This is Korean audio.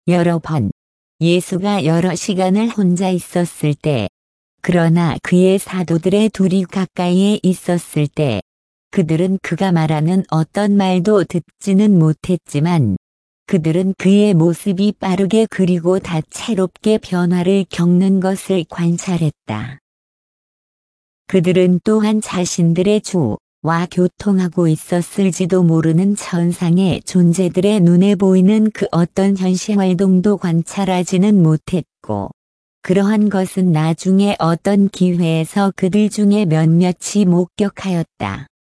여러 번 예수가 여러 시간을 혼자 있었을 때, 그러나 그의 사도들의 둘이 가까이에 있었을 때, 그들은 그가 말하는 어떤 말도 듣지는 못했지만, 그들은 그의 모습이 빠르게 그리고 다채롭게 변화를 겪는 것을 관찰했다. 그들은 또한 자신들의 주와 교통하고 있었을지도 모르는 천상의 존재들의 눈에 보이는 그 어떤 현시 활동도 관찰하지는 못했고, 그러한 것은 나중에 어떤 기회에서 그들 중에 몇몇이 목격하였다.